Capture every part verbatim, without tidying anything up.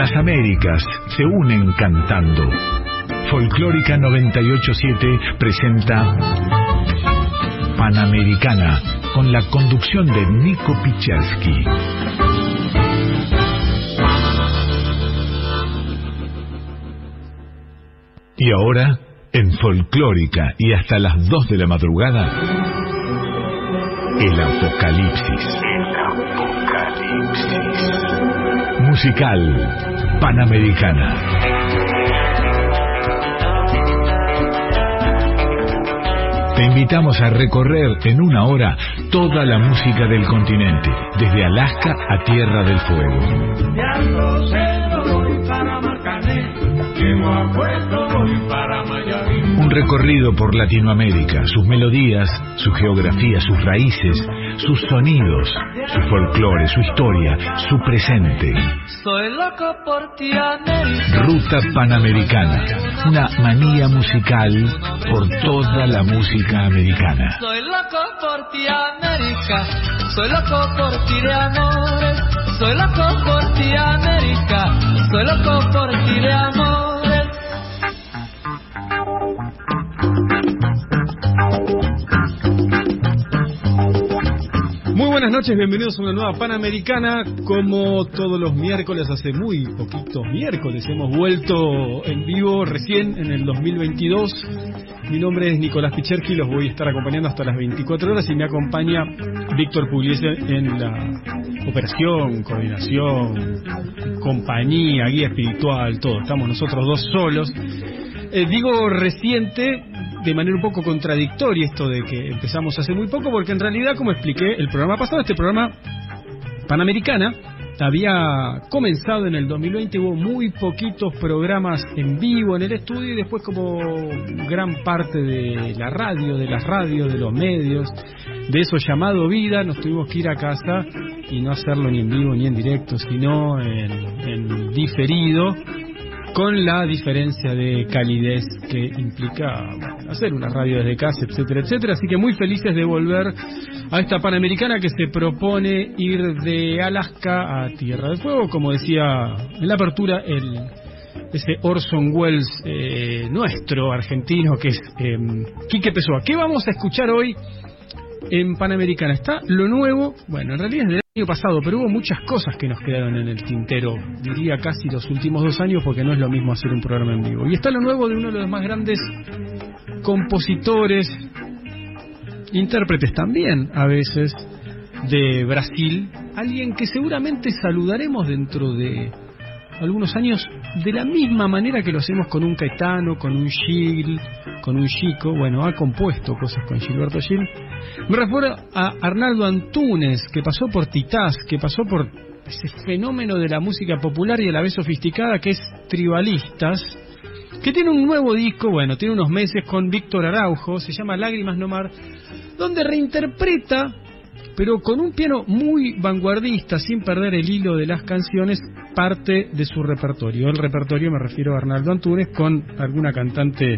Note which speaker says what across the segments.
Speaker 1: las Américas se unen cantando. Folclórica noventa y ocho siete presenta Panamericana, con la conducción de Nico Pichersky. Y ahora, en Folclórica y hasta las dos de la madrugada, el Apocalipsis. El Apocalipsis. Musical Panamericana. Te invitamos a recorrer en una hora toda la música del continente, desde Alaska a Tierra del Fuego. Un recorrido por Latinoamérica, sus melodías, su geografía, sus raíces, sus sonidos, su folclore, su historia, su presente.
Speaker 2: Soy loco por ti, América.
Speaker 1: Ruta Panamericana, una manía musical por toda la música americana.
Speaker 2: Soy loco por ti, América. Soy loco por ti de amores. Soy loco por ti, América. Soy loco por ti de amores.
Speaker 3: Muy buenas noches, bienvenidos a una nueva Panamericana. Como todos los miércoles, hace muy poquitos miércoles hemos vuelto en vivo recién en el dos mil veintidós. Mi nombre es Nicolás Pichersky, los voy a estar acompañando hasta las veinticuatro horas y me acompaña Víctor Pugliese en la operación, coordinación, compañía, guía espiritual, todo. Estamos nosotros dos solos. Eh, digo reciente de manera un poco contradictoria esto de que empezamos hace muy poco, porque en realidad, como expliqué el programa pasado, este programa Panamericana había comenzado en el dos mil veinte, hubo muy poquitos programas en vivo en el estudio y después, como gran parte de la radio, de las radios, de los medios, de eso llamado vida, nos tuvimos que ir a casa y no hacerlo ni en vivo ni en directo, sino en, en diferido, con la diferencia de calidez que implica, bueno, hacer una radio desde casa, etcétera, etcétera. Así que muy felices de volver a esta Panamericana que se propone ir de Alaska a Tierra del Fuego, como decía en la apertura el ese Orson Welles eh, nuestro argentino, que es eh, Quique Pessoa. ¿Qué vamos a escuchar hoy en Panamericana? Está lo nuevo, bueno, en realidad es del año pasado, pero hubo muchas cosas que nos quedaron en el tintero, diría casi los últimos dos años, porque no es lo mismo hacer un programa en vivo. Y está lo nuevo de uno de los más grandes compositores, intérpretes también a veces, de Brasil, alguien que seguramente saludaremos dentro de algunos años de la misma manera que lo hacemos con un Caetano, con un Gil, con un Chico. Bueno, ha compuesto cosas con Gilberto Gil. Me refiero a Arnaldo Antunes, que pasó por Titás, que pasó por ese fenómeno de la música popular y a la vez sofisticada que es Tribalistas, que tiene un nuevo disco, bueno, tiene unos meses, con Víctor Araujo, se llama Lágrimas No Mar, donde reinterpreta, pero con un piano muy vanguardista, sin perder el hilo de las canciones, parte de su repertorio. El repertorio me refiero a Arnaldo Antunes, con alguna cantante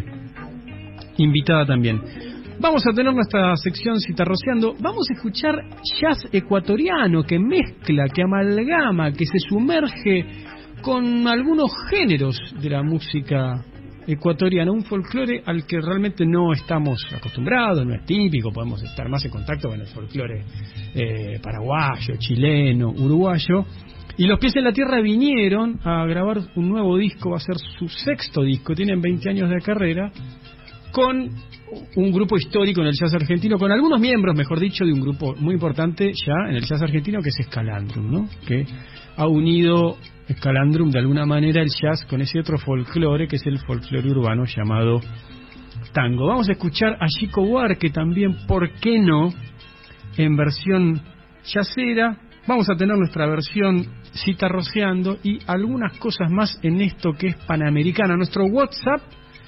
Speaker 3: invitada también. Vamos a tener nuestra sección Citarroceando. Vamos a escuchar jazz ecuatoriano que mezcla, que amalgama, que se sumerge con algunos géneros de la música ecuatoriana, un folclore al que realmente no estamos acostumbrados, no es típico. Podemos estar más en contacto con el folclore eh, paraguayo, chileno, uruguayo. Y Los Pies en la Tierra vinieron a grabar un nuevo disco, va a ser su sexto disco, tienen veinte años de carrera, con un grupo histórico en el jazz argentino, con algunos miembros, mejor dicho, de un grupo muy importante ya en el jazz argentino, que es Escalandrum, ¿no? Que ha unido Escalandrum de alguna manera el jazz con ese otro folclore, que es el folclore urbano llamado tango. Vamos a escuchar a Chico Buarque también, ¿por qué no?, en versión jazzera. Vamos a tener nuestra versión Citarroceando y algunas cosas más en esto que es Panamericana. Nuestro WhatsApp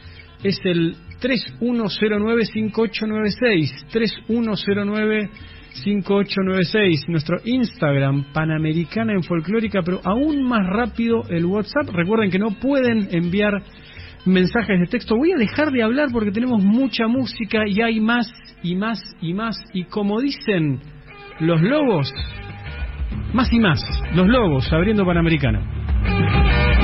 Speaker 3: es el tres uno cero nueve cinco ocho nueve seis, tres uno cero nueve cinco ocho nueve seis. Nuestro Instagram, Panamericana en Folclórica, pero aún más rápido el WhatsApp. Recuerden que no pueden enviar mensajes de texto. Voy a dejar de hablar porque tenemos mucha música y hay más y más y más. Y como dicen los lobos, más y más. Los lobos abriendo Panamericana.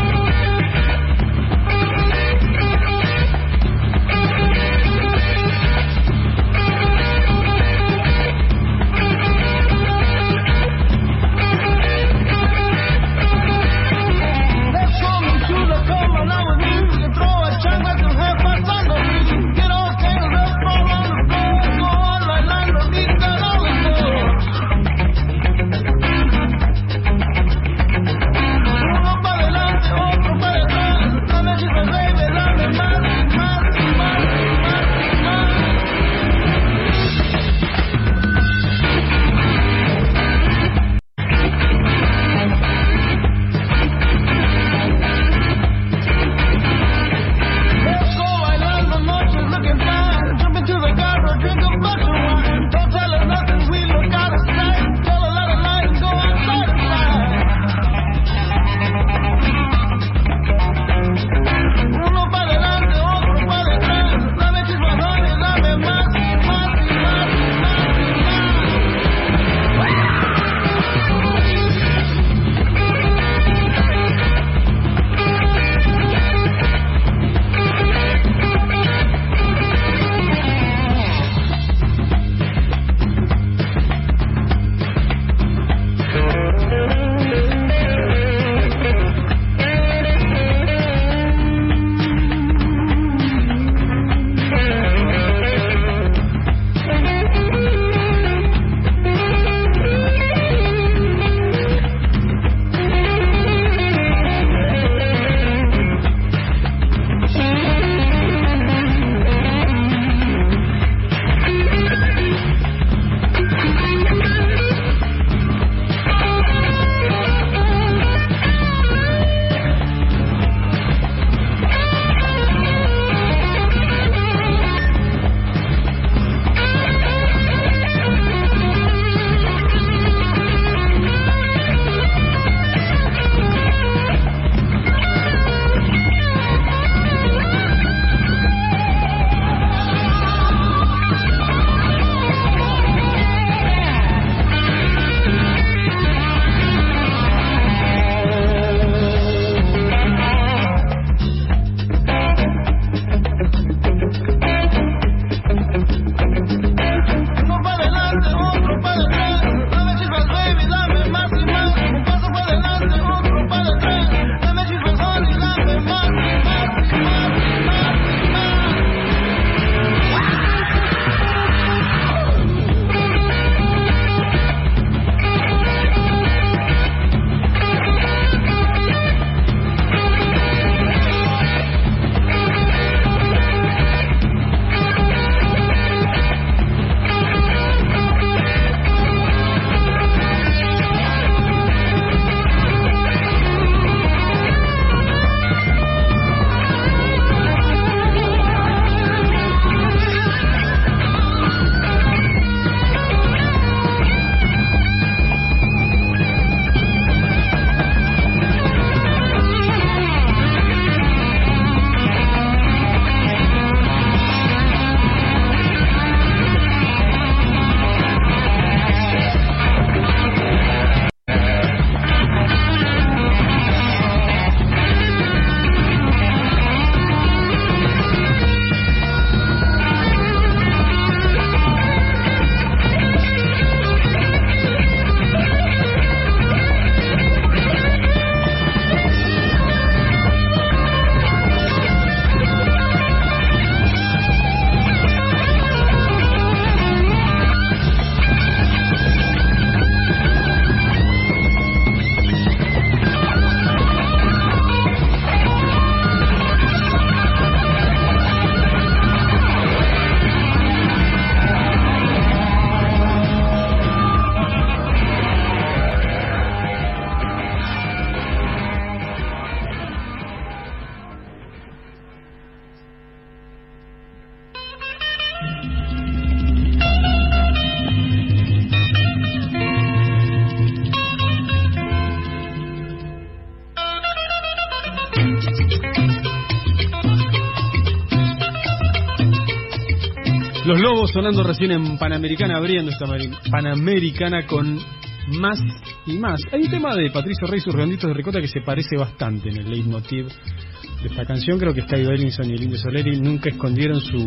Speaker 3: Los Lobos sonando recién en Panamericana, abriendo esta Panamericana con Más y Más. Hay un tema de Patricio Rey y sus redonditos de ricota que se parece bastante en el leitmotiv de esta canción. Creo que Sky Bellinson y el Indio Soleri nunca escondieron su,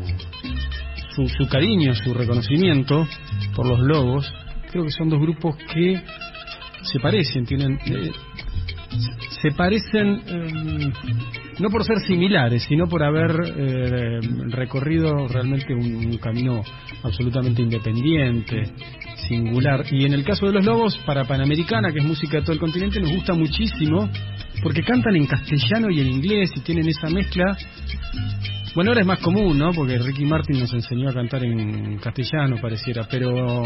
Speaker 3: su, su cariño, su reconocimiento por los Lobos. Creo que son dos grupos que se parecen, tienen... Eh, se parecen eh, no por ser similares, sino por haber eh, recorrido realmente un, un camino absolutamente independiente, singular. Y en el caso de los Lobos, para Panamericana, que es música de todo el continente, nos gusta muchísimo porque cantan en castellano y en inglés y tienen esa mezcla. Bueno, ahora es más común, ¿no? Porque Ricky Martin nos enseñó a cantar en castellano, pareciera, pero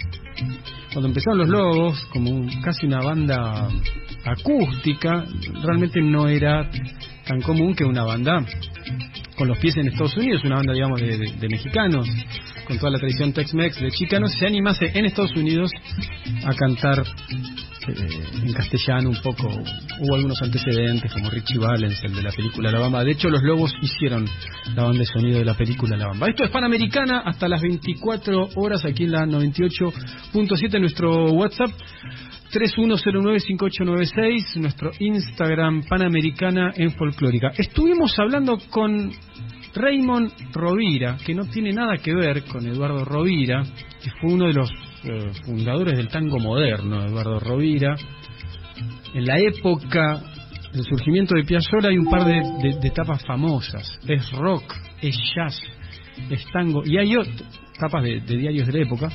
Speaker 3: cuando empezaron los Lobos, como un, casi una banda acústica, realmente no era tan común que una banda con los pies en Estados Unidos, una banda, digamos, de, de, de mexicanos, con toda la tradición Tex-Mex de chicanos, se animase en Estados Unidos a cantar eh, en castellano un poco. Hubo algunos antecedentes, como Richie Valens, el de la película La Bamba. De hecho, los Lobos hicieron la banda de sonido de la película La Bamba. Esto es Panamericana hasta las veinticuatro horas aquí en la noventa y ocho punto siete, nuestro WhatsApp tres uno cero nueve cinco ocho nueve seis, nuestro Instagram Panamericana en Folclórica. Estuvimos hablando con Raymond Rovira, que no tiene nada que ver con Eduardo Rovira, que fue uno de los eh, fundadores del tango moderno. Eduardo Rovira, en la época del surgimiento de Piazzolla hay un par de, de, de etapas famosas. Es rock, es jazz, es tango, y hay otras etapas de, de diarios de la época,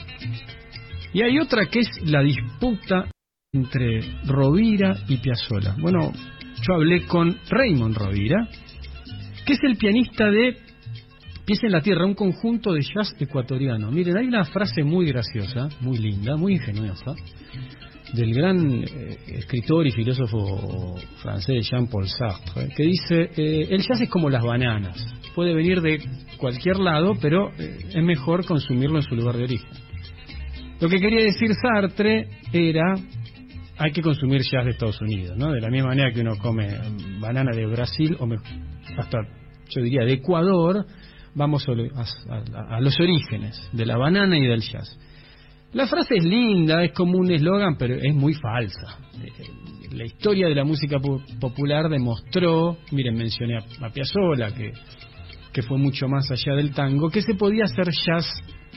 Speaker 3: y hay otra que es la disputa entre Rovira y Piazzolla. Bueno, yo hablé con Raymond Rovira, que es el pianista de Pies en la Tierra, un conjunto de jazz ecuatoriano. Miren, hay una frase muy graciosa, muy linda, muy ingeniosa, del gran eh, escritor y filósofo francés Jean-Paul Sartre, que dice, eh, el jazz es como las bananas, puede venir de cualquier lado, pero eh, es mejor consumirlo en su lugar de origen. Lo que quería decir Sartre era, hay que consumir jazz de Estados Unidos, ¿no? De la misma manera que uno come banana de Brasil, o mejor, hasta yo diría de Ecuador, vamos a, a, a los orígenes de la banana y del jazz. La frase es linda, es como un eslogan, pero es muy falsa. La historia de la música popular demostró, miren, mencioné a, a Piazzolla, que, que fue mucho más allá del tango, que se podía hacer jazz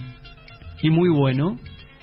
Speaker 3: y muy bueno,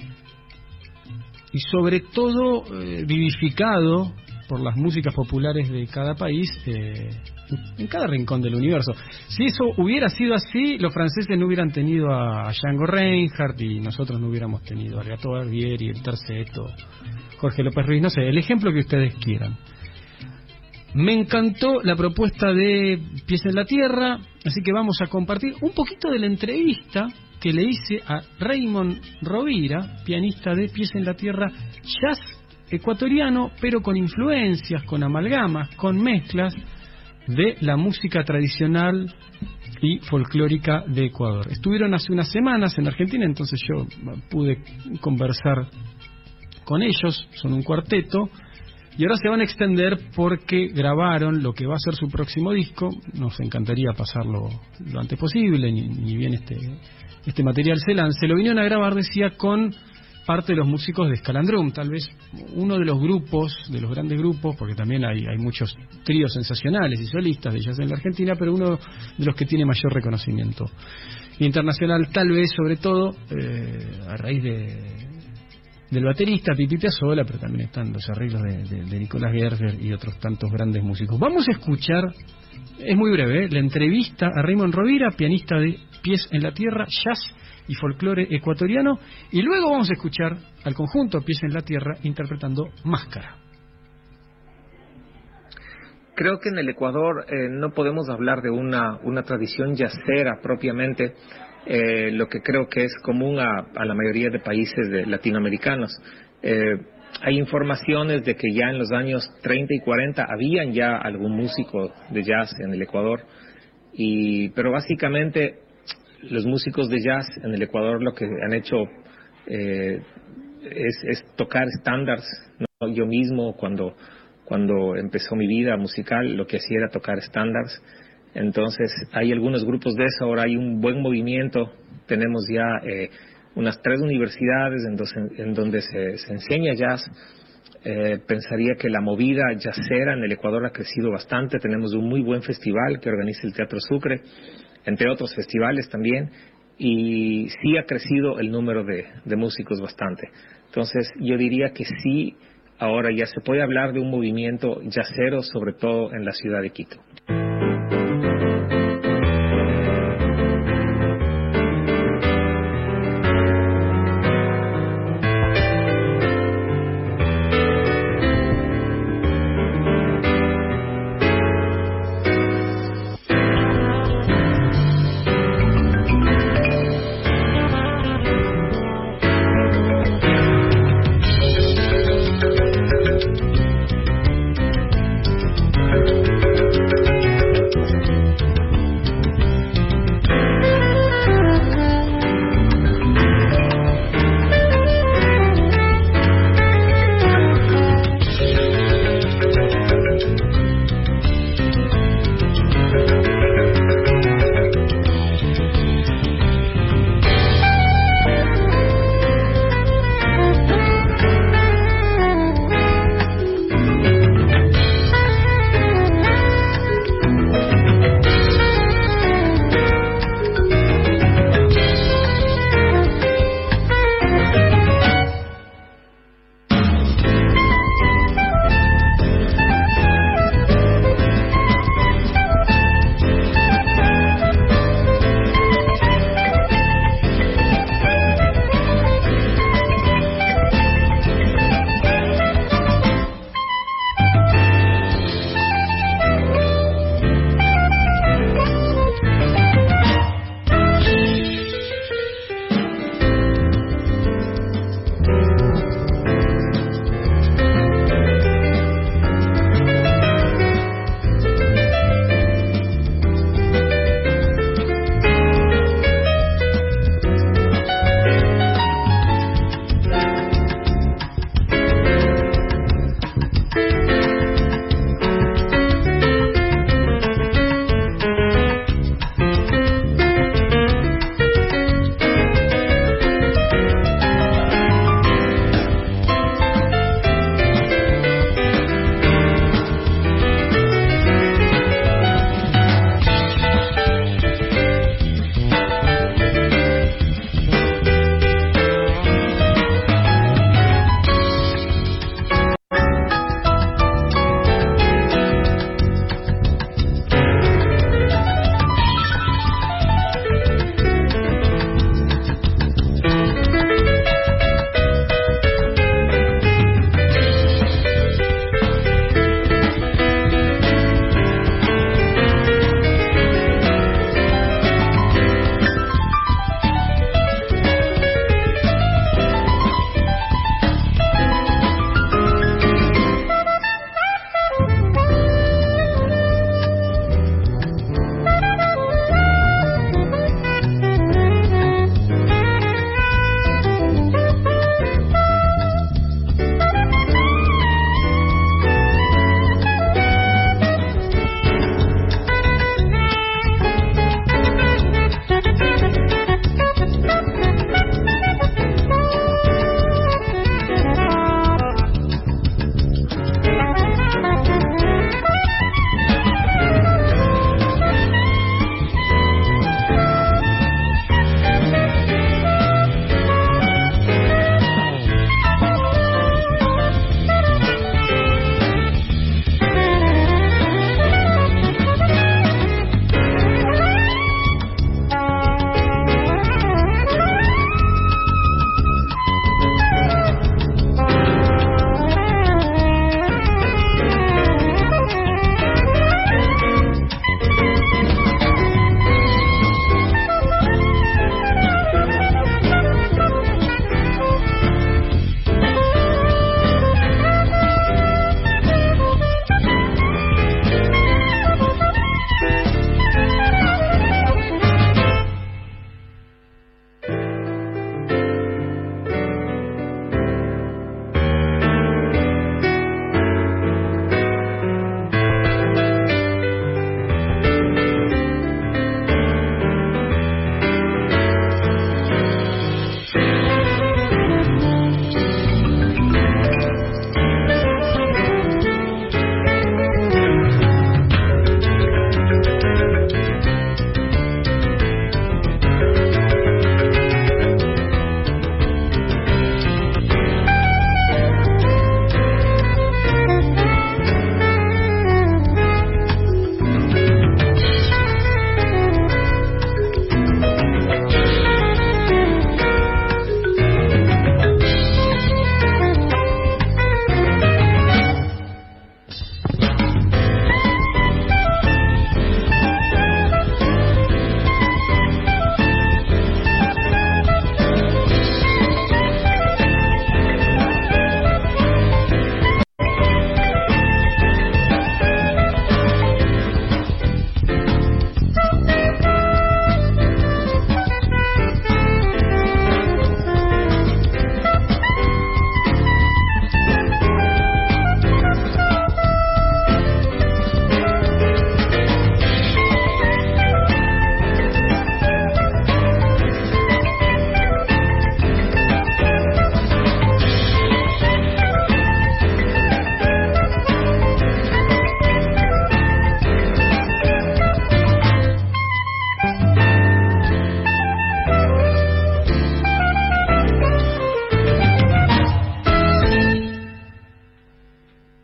Speaker 3: y sobre todo eh, vivificado por las músicas populares de cada país, eh, en cada rincón del universo. Si eso hubiera sido así, los franceses no hubieran tenido a Django Reinhardt y nosotros no hubiéramos tenido a Gato Barbieri, el Terceto, Jorge López Ruiz, no sé, el ejemplo que ustedes quieran. Me encantó la propuesta de Pies en la Tierra, así que vamos a compartir un poquito de la entrevista que le hice a Raymond Rovira, pianista de Pies en la Tierra, jazz ecuatoriano, pero con influencias, con amalgamas, con mezclas de la música tradicional y folclórica de Ecuador. Estuvieron hace unas semanas en Argentina, entonces yo pude conversar con ellos, son un cuarteto, y ahora se van a extender porque grabaron lo que va a ser su próximo disco. Nos encantaría pasarlo lo antes posible, ni, ni bien este, este material se lance. Lo vinieron a grabar, decía, con parte de los músicos de Escalandrum, tal vez uno de los grupos, de los grandes grupos, porque también hay, hay muchos tríos sensacionales y solistas de jazz en la Argentina, pero uno de los que tiene mayor reconocimiento internacional, tal vez sobre todo eh, a raíz de del baterista Pipi Piazzolla, pero también están los arreglos de, de, de Nicolás Gerger y otros tantos grandes músicos. Vamos a escuchar, es muy breve, ¿eh? la entrevista a Raymond Rovira, pianista de Pies en la Tierra, jazz y folclore ecuatoriano, y luego vamos a escuchar al conjunto Pies en la Tierra interpretando Máscara.
Speaker 4: Creo que en el Ecuador eh, no podemos hablar de una, una tradición jazzera propiamente, eh, lo que creo que es común a, a la mayoría de países de latinoamericanos. Eh, hay informaciones de que ya en los años treinta y cuarenta habían ya algún músico de jazz en el Ecuador, y pero básicamente los músicos de jazz en el Ecuador lo que han hecho eh, es, es tocar estándares, ¿no? Yo mismo cuando cuando empezó mi vida musical lo que hacía era tocar estándares, Entonces hay algunos grupos de eso, ahora hay un buen movimiento, tenemos ya eh, unas tres universidades en, dos, en, en donde se, se enseña jazz. Eh, pensaría que la movida jazzera en el Ecuador ha crecido bastante, tenemos un muy buen festival que organiza el Teatro Sucre, entre otros festivales también, y sí ha crecido el número de, de músicos bastante. Entonces yo diría que sí, ahora ya se puede hablar de un movimiento jazzero, sobre todo en la ciudad de Quito.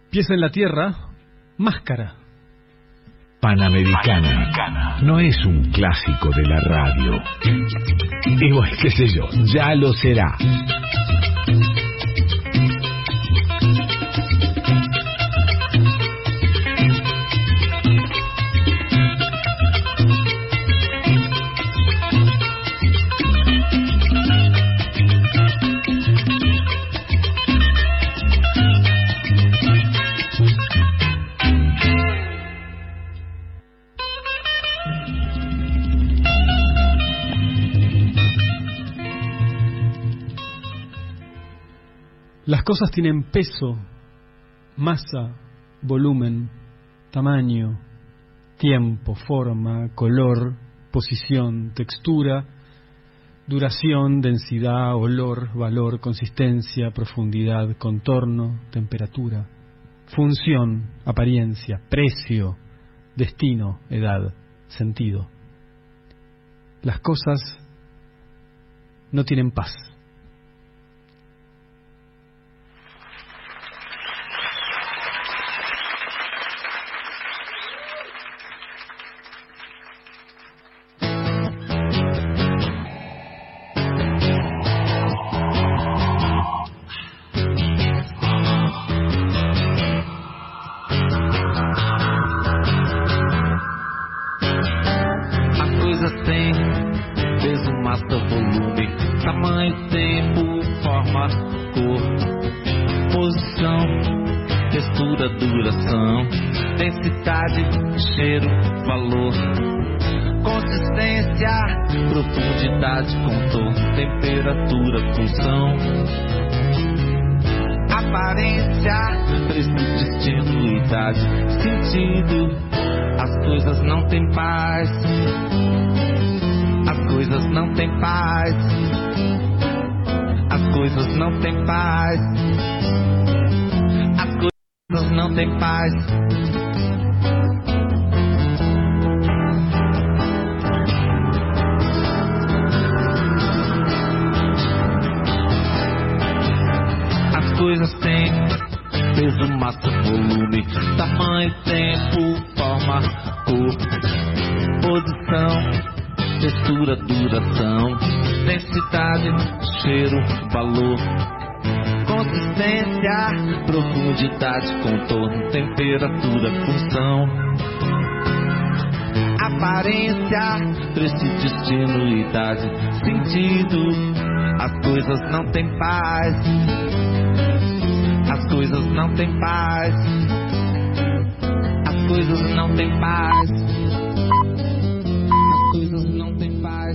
Speaker 3: Pies en la tierra, Máscara.
Speaker 1: Panamericana no es un clásico de la radio. Igual, qué sé yo, ya lo será.
Speaker 3: Las cosas tienen peso, masa, volumen, tamaño, tiempo, forma, color, posición, textura, duración, densidad, olor, valor, consistencia, profundidad, contorno, temperatura, función, apariencia, precio, destino, edad, sentido. Las cosas no tienen paz.
Speaker 5: Contorno, temperatura, função, aparência, preço, destino, idade, sentido. As coisas não têm paz. As coisas não têm paz. As coisas não têm paz. As coisas não têm paz.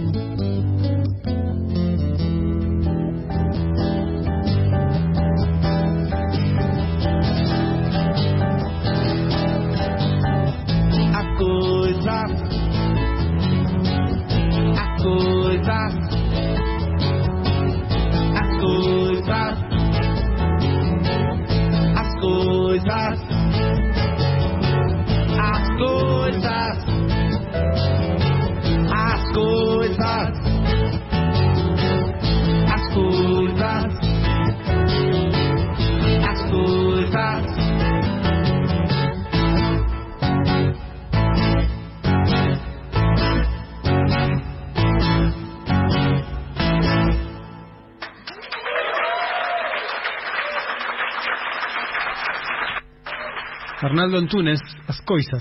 Speaker 3: Arnaldo Antunes, As Coisas.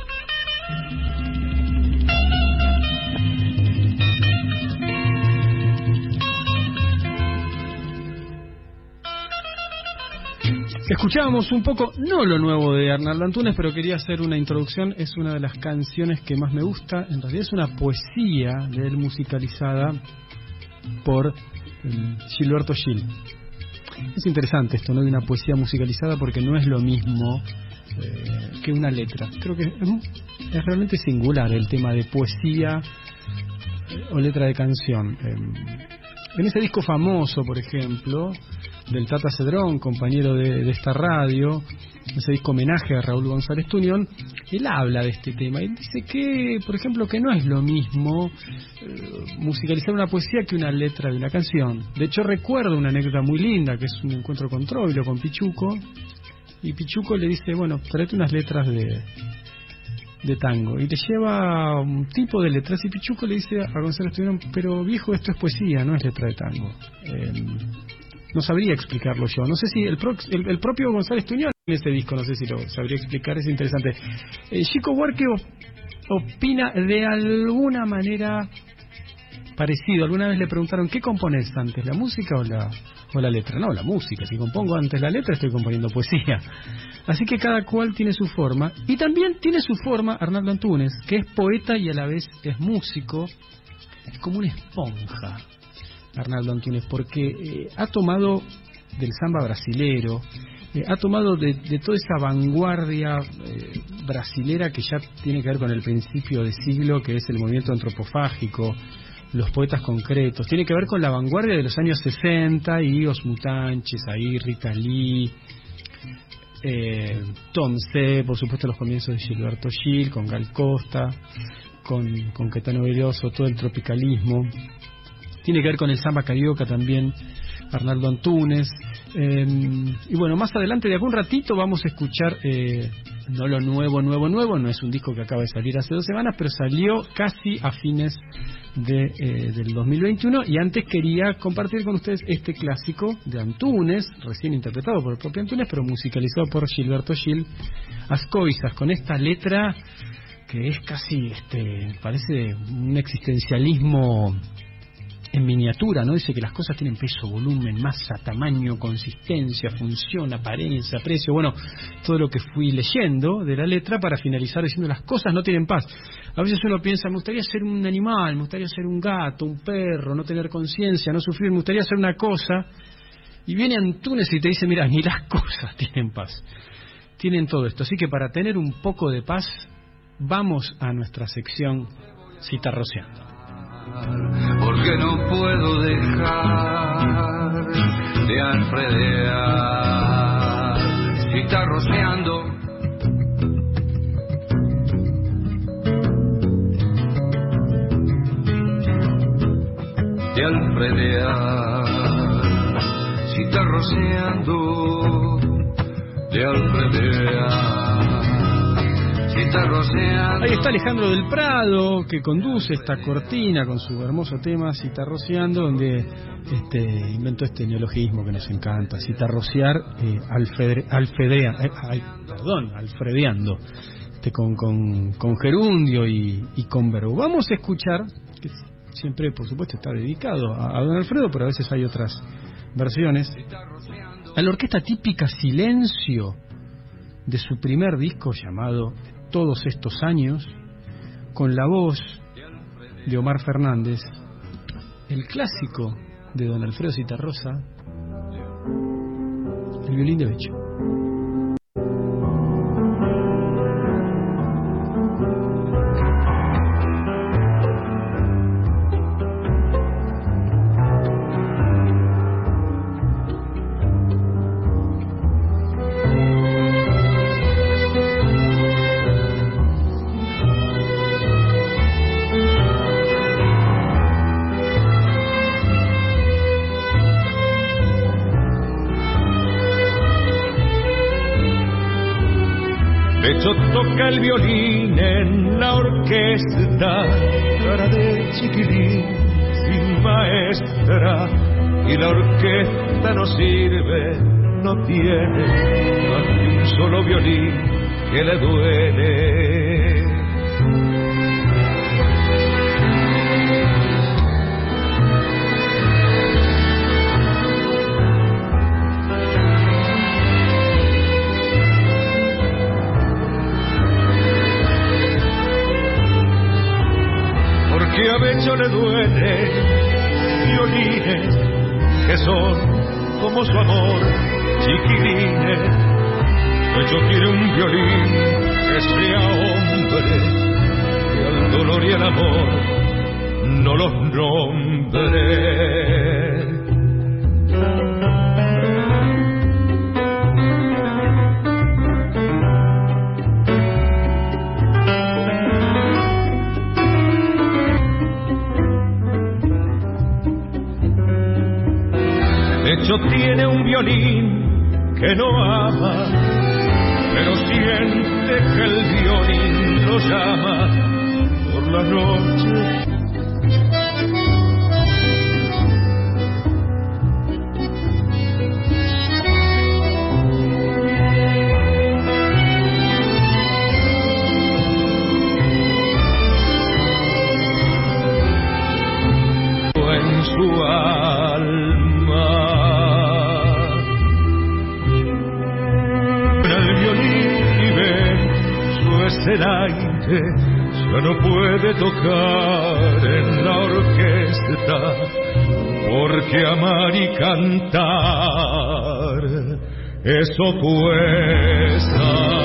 Speaker 3: Escuchábamos un poco, no lo nuevo de Arnaldo Antunes, pero quería hacer una introducción. Es una de las canciones que más me gusta. En realidad es una poesía de él musicalizada por um, Gilberto Gil. Es interesante esto, ¿no? De una poesía musicalizada, porque no es lo mismo eh, que una letra. Creo que es, es realmente singular el tema de poesía eh, o letra de canción. Eh, en ese disco famoso, por ejemplo, del Tata Cedrón, compañero de, de esta radio, ese disco homenaje a Raúl González Tuñón, él habla de este tema y dice que, por ejemplo, que no es lo mismo eh, musicalizar una poesía que una letra de una canción. De hecho, recuerdo una anécdota muy linda, que es un encuentro con Troilo, con Pichuco, y Pichuco le dice, bueno, tráete unas letras de, de tango. Y le lleva un tipo de letras y Pichuco le dice a Gonzalo Estuñón, pero viejo, esto es poesía, no es letra de tango. Eh, no sabría explicarlo yo. No sé si el, pro, el, el propio Gonzalo Estuñón en ese disco, no sé si lo sabría explicar, es interesante. Eh, Chico Buarque opina de alguna manera parecido. Alguna vez le preguntaron, ¿qué compones antes, la música o la, o la letra? No, la música. Si compongo antes la letra, estoy componiendo poesía. Así que cada cual tiene su forma. Y también tiene su forma Arnaldo Antunes, que es poeta y a la vez es músico. Es como una esponja, Arnaldo Antunes, porque eh, ha tomado del samba brasilero, eh, ha tomado de, de toda esa vanguardia eh, brasilera que ya tiene que ver con el principio de siglo, que es el movimiento antropofágico, los poetas concretos, tiene que ver con la vanguardia de los años sesenta y Os Mutantes, ahí Rita Lee, eh, Tom C, por supuesto los comienzos de Gilberto Gil, con Gal Costa, con, con Caetano Veloso, todo el tropicalismo. Tiene que ver con el samba carioca también, Arnaldo Antunes. Eh, y bueno, más adelante, de algún ratito, vamos a escuchar, eh, no lo nuevo, nuevo, nuevo, no es un disco que acaba de salir hace dos semanas, pero salió casi a fines de, eh, del dos mil veintiuno. Y antes quería compartir con ustedes este clásico de Antunes, recién interpretado por el propio Antunes, pero musicalizado por Gilberto Gil, As Coisas, con esta letra que es casi, este, parece un existencialismo en miniatura, ¿no? Dice que las cosas tienen peso, volumen, masa, tamaño, consistencia, función, apariencia, precio. Bueno, todo lo que fui leyendo de la letra para finalizar diciendo las cosas no tienen paz. A veces uno piensa, me gustaría ser un animal, me gustaría ser un gato, un perro, no tener conciencia, no sufrir, me gustaría hacer una cosa. Y viene Antunes y te dice, mira, ni las cosas tienen paz. Tienen todo esto. Así que para tener un poco de paz, vamos a nuestra sección Citarroseando.
Speaker 5: Porque no puedo dejar de alfredear, citarroseando. De alfredear, citarroseando, de alfredear.
Speaker 3: Ahí está Alejandro del Prado, que conduce esta cortina con su hermoso tema Citarroseando, donde este, inventó este neologismo que nos encanta, citarrosear, eh, alfedre, alfedrea, eh, ay, perdón, alfredeando, este, con, con, con gerundio y, y con verbo. Vamos a escuchar, que siempre por supuesto está dedicado a, a don Alfredo, pero a veces hay otras versiones, a la orquesta típica Silencio, de su primer disco llamado Todos estos años, con la voz de Omar Fernández, el clásico de don Alfredo Citarrosa, el violín de Becho.
Speaker 1: Becho toca el violín en la orquesta, cara de chiquilín sin maestra, y la orquesta no sirve, no tiene más que un solo violín que le duele. A Becho le duele violines que son como su amor, chiquilines. Becho quiere un violín que sea hombre, que al dolor y al amor no los nombre. Becho tiene un violín que no ama, pero siente que el violín lo llama por la noche. En su alma el violín y ve su escenario, ya no puede tocar en la orquesta, porque amar y cantar eso cuesta.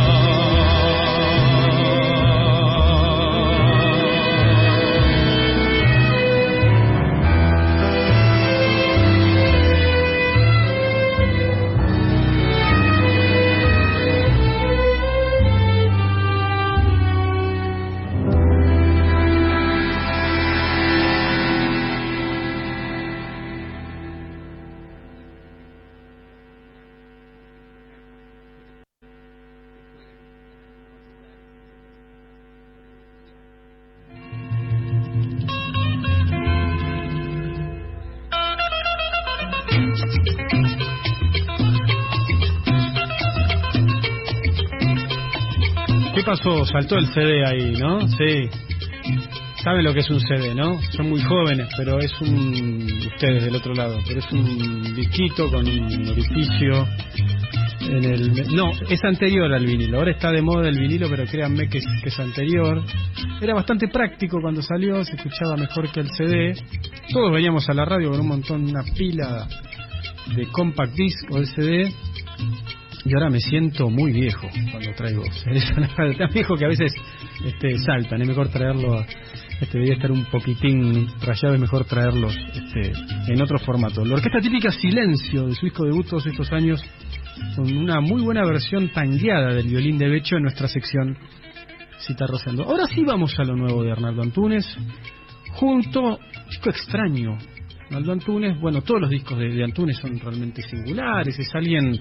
Speaker 3: ¿Qué pasó? Saltó el C D ahí, ¿no? Sí. Saben lo que es un C D, ¿no? Son muy jóvenes, pero es un... Ustedes del otro lado, pero es un disquito con un orificio en el... No, es anterior al vinilo. Ahora está de moda el vinilo, pero créanme que es, que es anterior. Era bastante práctico cuando salió, se escuchaba mejor que el C D. Todos veníamos a la radio con un montón, una pila de compact disc o L C D. Y ahora me siento muy viejo cuando traigo C Ds a la radio, tan viejo que a veces este, saltan. Es mejor traerlo, este, debería estar un poquitín rayado, es mejor traerlos este, en otro formato. La orquesta típica Silencio, de su disco debut todos estos años, con una muy buena versión tangueada del violín de Becho en nuestra sección Cita Rosendo. Ahora sí vamos a lo nuevo de Arnaldo Antunes, junto, disco extraño. Arnaldo Antunes, bueno, todos los discos de, de Antunes son realmente singulares, es alguien...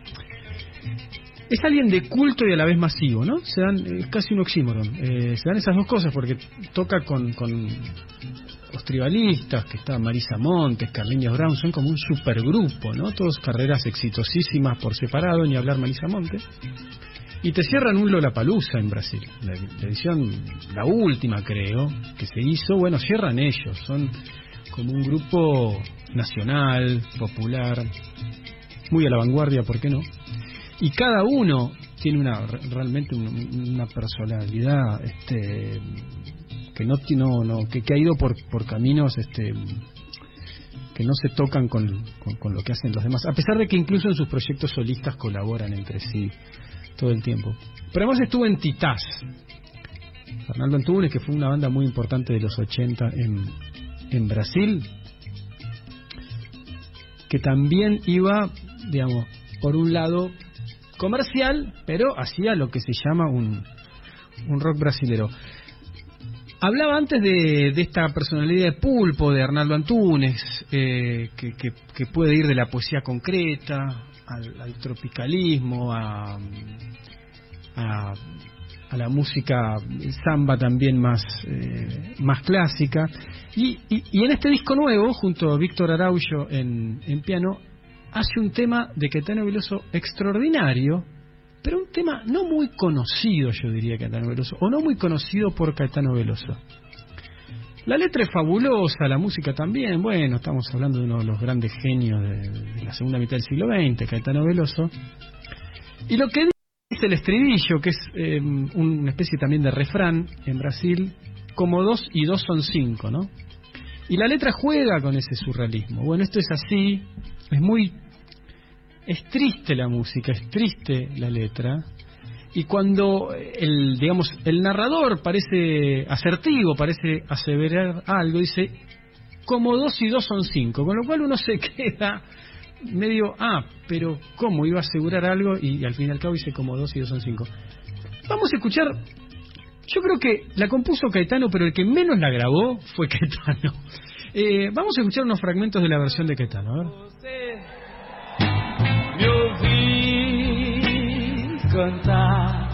Speaker 3: Es alguien de culto y a la vez masivo, ¿no? Se dan, es casi un oxímoron. Eh, se dan esas dos cosas porque toca con, con los tribalistas, que está Marisa Montes, Carliños Brown, son como un supergrupo, ¿no? Todos carreras exitosísimas por separado, ni hablar Marisa Montes. Y te cierran un Lollapalooza en Brasil. La, la edición, la última creo, que se hizo, bueno, cierran ellos. Son como un grupo nacional, popular, muy a la vanguardia, ¿por qué no? Y cada uno tiene una realmente una, una personalidad este que no no, no que, que ha ido por por caminos este que no se tocan con, con, con lo que hacen los demás, a pesar de que incluso en sus proyectos solistas colaboran entre sí todo el tiempo. Pero además estuvo en Titás, Arnaldo Antunes, que fue una banda muy importante de los ochenta en, en Brasil, que también iba, digamos, por un lado comercial, pero hacía lo que se llama un, un rock brasilero. Hablaba antes de, de esta personalidad de pulpo de Arnaldo Antunes, eh, que, que, que puede ir de la poesía concreta al, al tropicalismo, a, a, a la música samba también más, eh, más clásica. Y, y, y en este disco nuevo, junto a Víctor Araújo en, en piano, hace un tema de Caetano Veloso extraordinario, pero un tema no muy conocido, yo diría, Caetano Veloso, o no muy conocido por Caetano Veloso. La letra es fabulosa, la música también. Bueno, estamos hablando de uno de los grandes genios de, de la segunda mitad del siglo veinte, Caetano Veloso. Y lo que dice el estribillo, que es eh, una especie también de refrán en Brasil, como dos y dos son cinco, ¿no? Y la letra juega con ese surrealismo. Bueno, esto es así, es muy... Es triste la música, es triste la letra, y cuando el, digamos, el narrador parece asertivo, parece aseverar algo, dice, como dos y dos son cinco, con lo cual uno se queda medio, ah, pero ¿cómo iba a asegurar algo? Y, y al fin y al cabo dice, como dos y dos son cinco. Vamos a escuchar, yo creo que la compuso Caetano, pero el que menos la grabó fue Caetano. Eh, vamos a escuchar unos fragmentos de la versión de Caetano, a ver.
Speaker 1: Me ouvi
Speaker 2: cantar.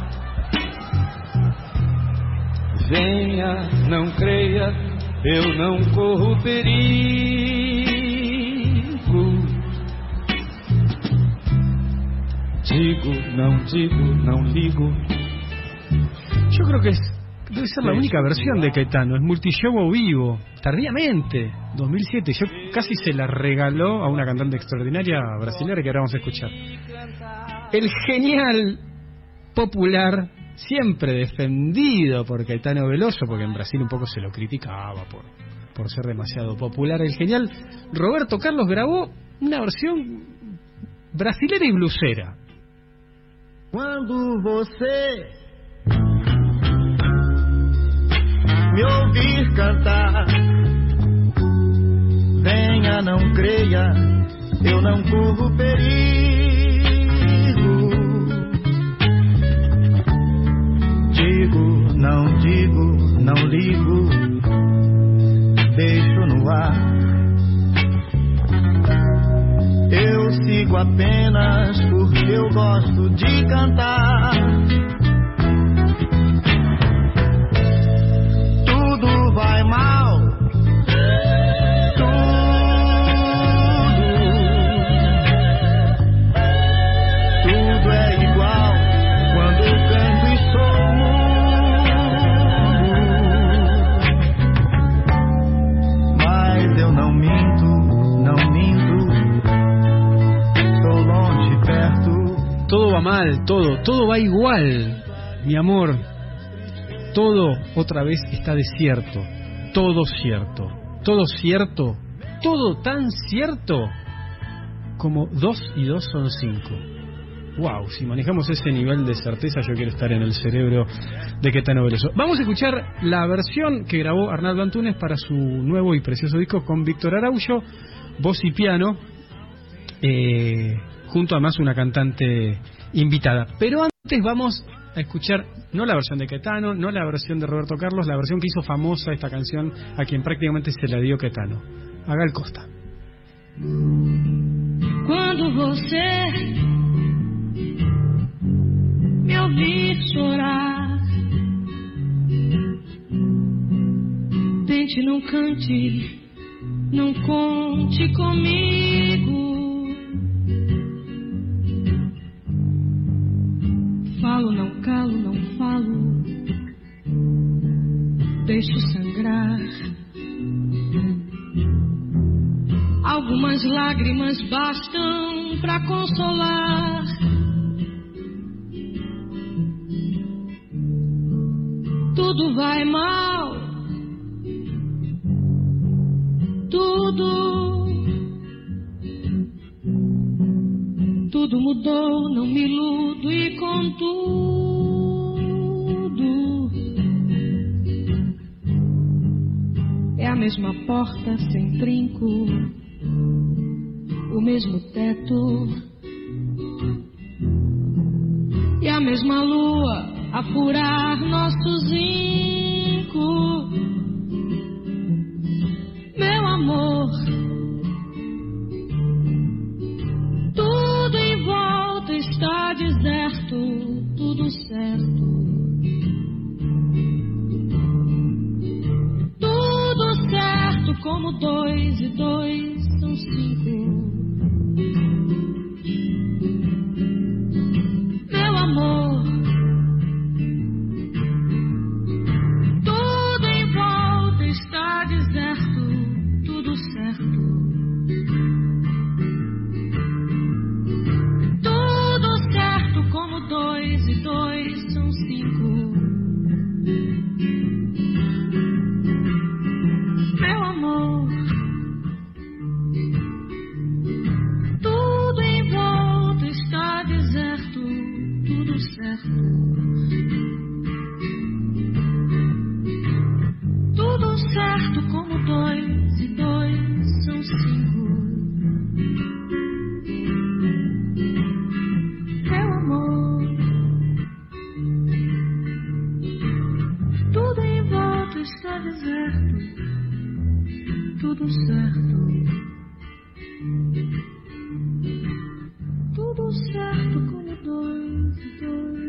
Speaker 2: Venha, não creia, eu não corro perigo. Digo, não digo, não ligo.
Speaker 3: Yo creo que es, debe ser la única versión de Caetano, es multishow o vivo, tardíamente, dos mil siete. Yo casi se la regaló a una cantante extraordinaria brasileña que ahora vamos a escuchar. El genial, popular, siempre defendido por Caetano Veloso, porque en Brasil un poco se lo criticaba por, por ser demasiado popular, el genial Roberto Carlos grabó una versión brasilera y blusera.
Speaker 6: Quando você me ouvir cantar, venha, não creia, eu não corro perigo. Digo, não digo, não ligo, deixo no ar. Eu sigo apenas porque eu gosto de cantar. Tudo vai mal, tudo, tudo é igual quando eu canto e sou mudo. Mas eu não minto, não minto.
Speaker 3: Todo va mal, todo, todo va igual, mi amor. Todo otra vez está desierto, todo cierto, todo cierto, todo tan cierto como dos y dos son cinco. Wow, si manejamos ese nivel de certeza, yo quiero estar en el cerebro de Caetano Veloso. Vamos a escuchar la versión que grabó Arnaldo Antunes para su nuevo y precioso disco con Víctor Araújo, voz y piano, eh, junto además una cantante invitada. Pero antes vamos a escuchar no la versión de Caetano, no la versión de Roberto Carlos, la versión que hizo famosa esta canción a quien prácticamente se la dio Caetano, a Gal Costa.
Speaker 7: Quando você me ouvir chorar, tente, não cante, não conte comigo. Falo, não calo, não falo, deixo sangrar. Algumas lágrimas bastam pra consolar. Tudo vai mal, tudo, tudo mudou, não me iludo e contudo é a mesma porta sem trinco, o mesmo teto e a mesma lua a furar nosso zinco. Meu amor, tudo em volta está deserto, tudo certo, tudo certo como dois e dois são cinco. Meu amor, tudo em volta está deserto, tudo certo, tudo certo como dois e dois são cinco. Meu amor, tudo em volta está deserto, tudo certo, tudo certo como dois e dois são cinco. Meu amor, tudo em volta está deserto, tudo certo, tudo certo como dois e dois.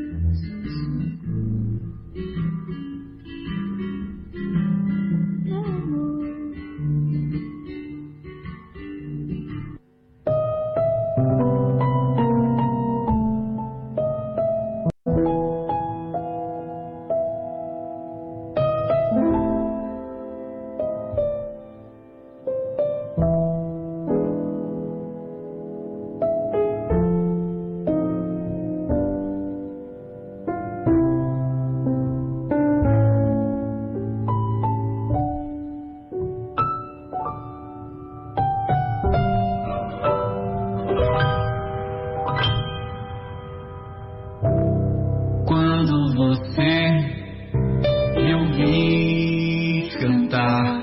Speaker 2: você me ouvir cantar,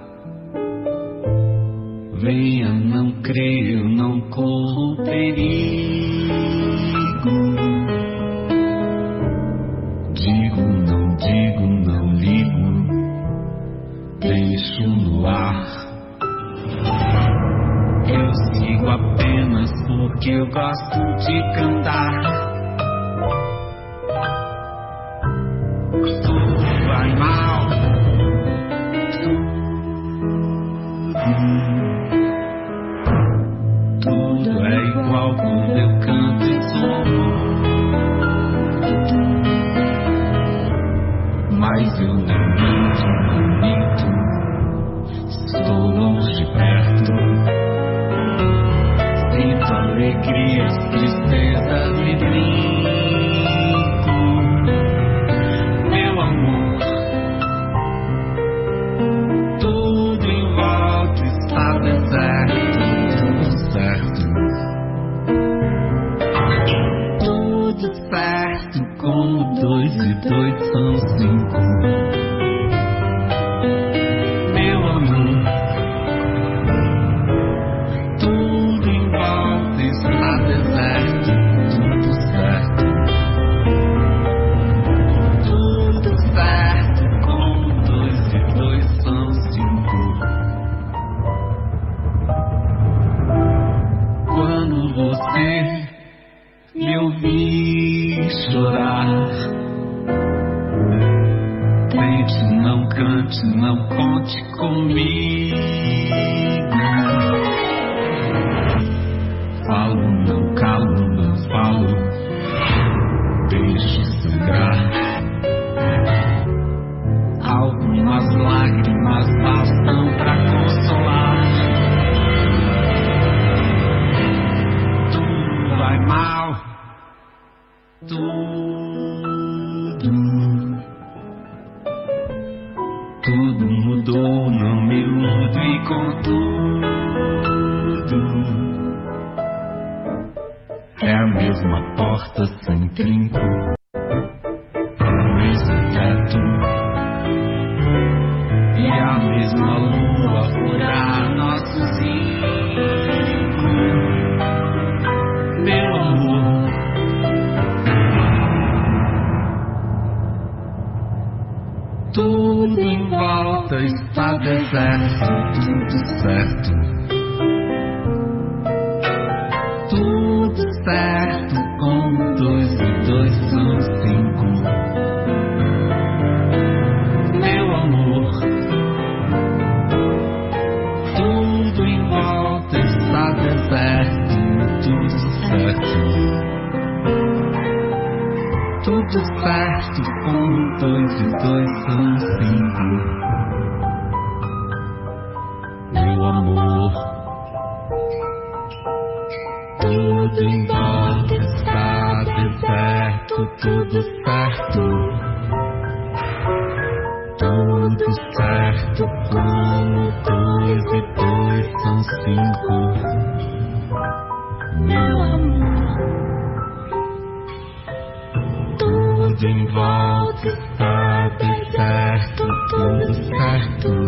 Speaker 2: venha, não creio, não corro perigo. Digo, não digo, não ligo, deixo no ar. Eu sigo apenas porque eu gosto de cantar. Tudo vai mal, tudo é igual quando eu canto e sou. Mas eu não minto, não minto, estou longe, perto. Sinto alegrias, tristezas e brinco. Meu amor, tudo em volta está deserto, tudo certo. Tudo certo, como dois e dois são cinco. Meu amor, tudo em volta está deserto, tudo certo. Tudo certo, como dois e dois são cinco. Quando você me ouvir chorar, tente, não cante, não conte comigo. Falo, não calo, não falo, deixo sangrar. Algumas lágrimas bastam pra consolar. Tudo vai mal, tudo, tudo mudou, não me iludo e com tudo. É a mesma porta sem trinco, é o mesmo teto, e a mesma lua a furar nossos ricos. Meu amor, tudo em volta está deserto, tudo certo. Tudo certo, como dois e dois são cinco. Meu amor, tudo em volta está deserto, tudo certo. Tudo certo, como dois e dois são cinco. Meu amor, tudo em volta está deserto, tudo certo. Tudo certo, como dois e dois são cinco. Meu amor, tudo em volta está deserto, tudo certo.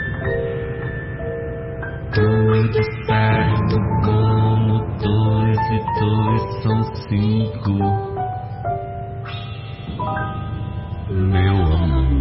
Speaker 2: Tudo certo, como dois e dois são cinco. Meu amor.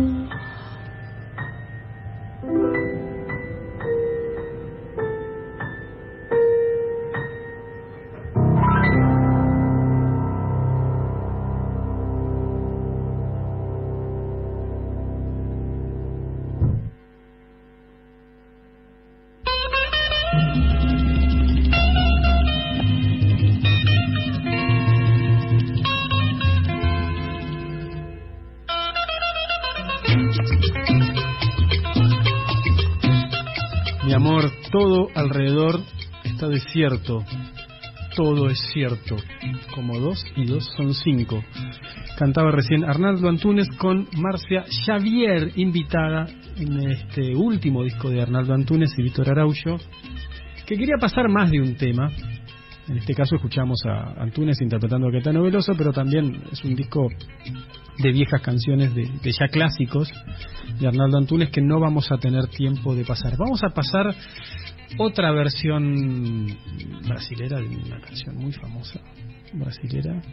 Speaker 3: Mi amor, todo alrededor está desierto, todo es cierto, como dos y dos son cinco. Cantaba recién Arnaldo Antunes con Marcia Xavier, invitada en este último disco de Arnaldo Antunes y Víctor Araújo, que quería pasar más de un tema En este caso escuchamos a Antunes interpretando a Caetano Veloso, pero también es un disco de viejas canciones de, de ya clásicos de Arnaldo Antunes que no vamos a tener tiempo de pasar. Vamos a pasar otra versión brasilera de una canción muy famosa brasilera.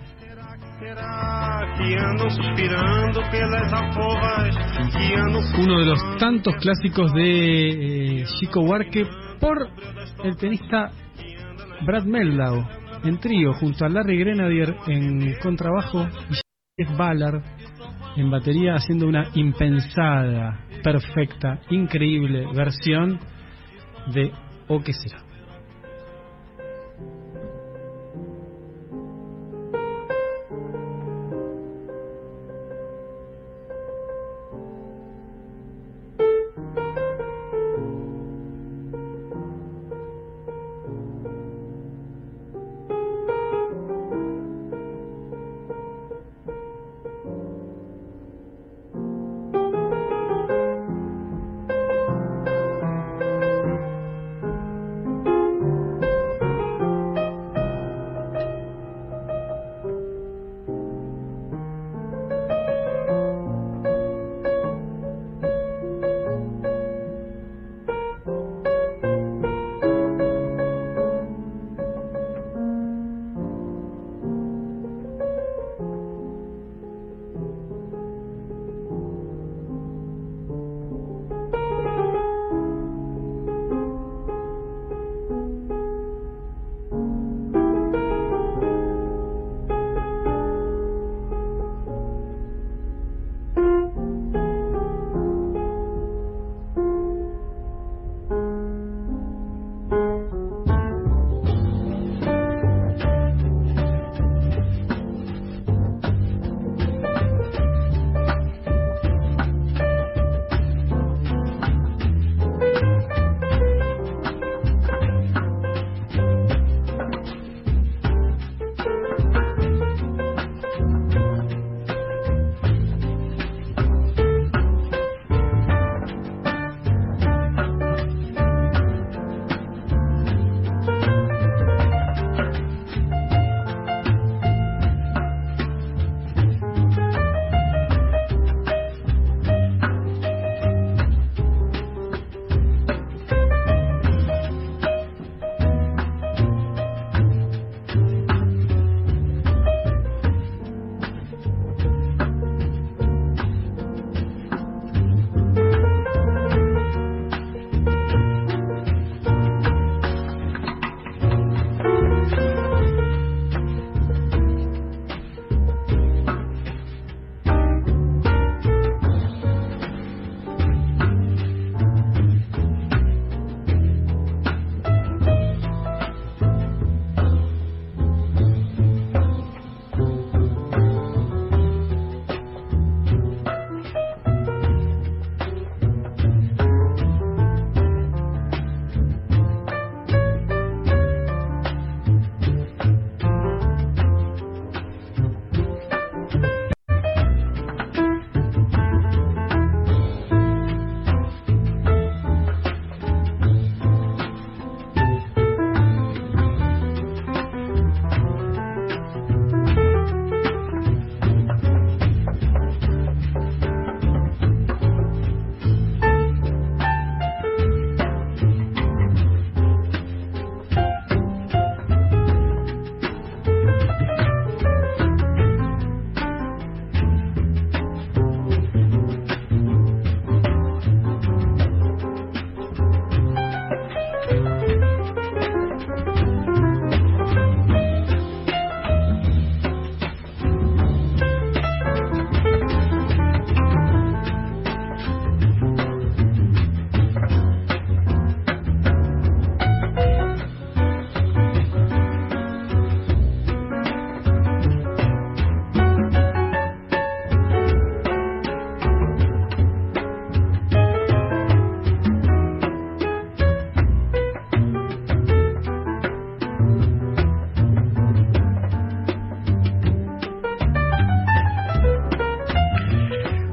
Speaker 3: Uno de los tantos clásicos de eh, Chico Buarque por el tenista Brad Meldau en trío junto a Larry Grenadier en contrabajo y Jeff Ballard en batería, haciendo una impensada, perfecta, increíble versión de O qué será.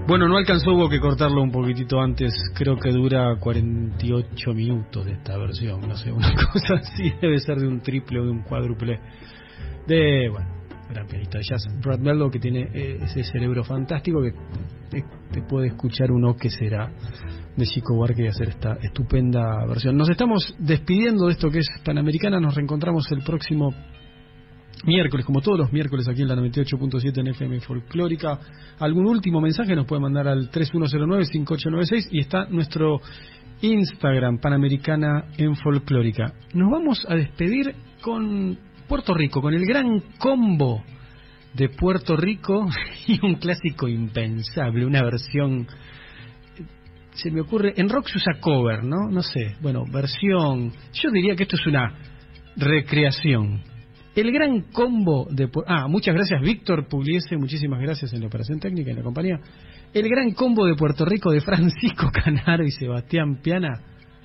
Speaker 3: Bueno, no alcanzó, hubo que cortarlo un poquitito antes. Creo que dura cuarenta y ocho minutos de esta versión. No sé, una cosa así. Debe ser de un triple o de un cuádruple. De, bueno, gran pianista de jazz. Brad Mehldau, que tiene eh, ese cerebro fantástico que te, te puede escuchar uno que será de Chico Buarque y hacer esta estupenda versión. Nos estamos despidiendo de esto que es Panamericana. Nos reencontramos el próximo miércoles, como todos los miércoles, aquí en la noventa y ocho punto siete en F M Folclórica. Algún último mensaje nos puede mandar al tres uno cero nueve, cinco ocho nueve seis y está nuestro Instagram, Panamericana en Folclórica. Nos vamos a despedir con Puerto Rico, con el gran combo de Puerto Rico y un clásico impensable, una versión, se me ocurre, en rock se usa cover, ¿no? No sé, bueno, versión, yo diría que esto es una recreación. El gran combo de... Ah, muchas gracias Víctor Pugliese, muchísimas gracias en la operación técnica y en la compañía. El gran combo de Puerto Rico de Francisco Canaro y Sebastián Piana.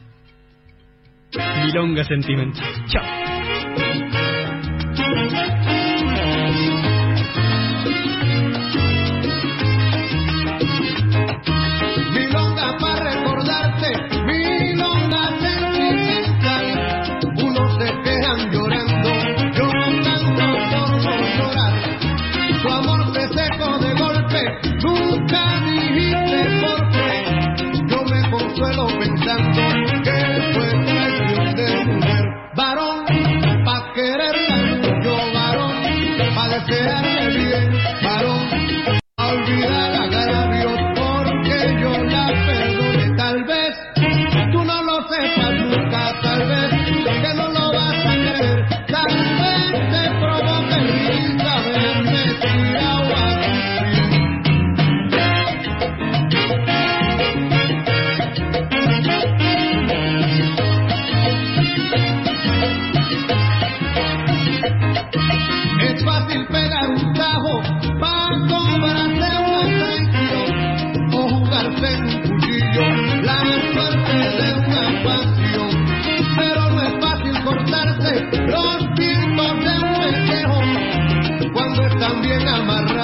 Speaker 3: Milonga sentimental. Chao.
Speaker 6: Milonga para recordarte, milonga sentimental. Unos se quejan llorando, yo canto por no llorar. Tu amor se secó de golpe, nunca dijiste por qué. Yo me consuelo pensando que fue traición de mujer. Varón, pa' quererla, yo varón, pa' desearle bien. Varón, pa' olvidar agravios porque yo la perdone. Tal vez tú no lo sepas nunca, tal vez que no lo vas a creer. Tal vez te provoque risa verme tirado así. Es fácil pegar un tajo para cobrarse una traición o jugarse en un cuchillo la suerte de una pasión. Pero no es fácil cortarse los pintos de un pellejo cuando están bien amarrados.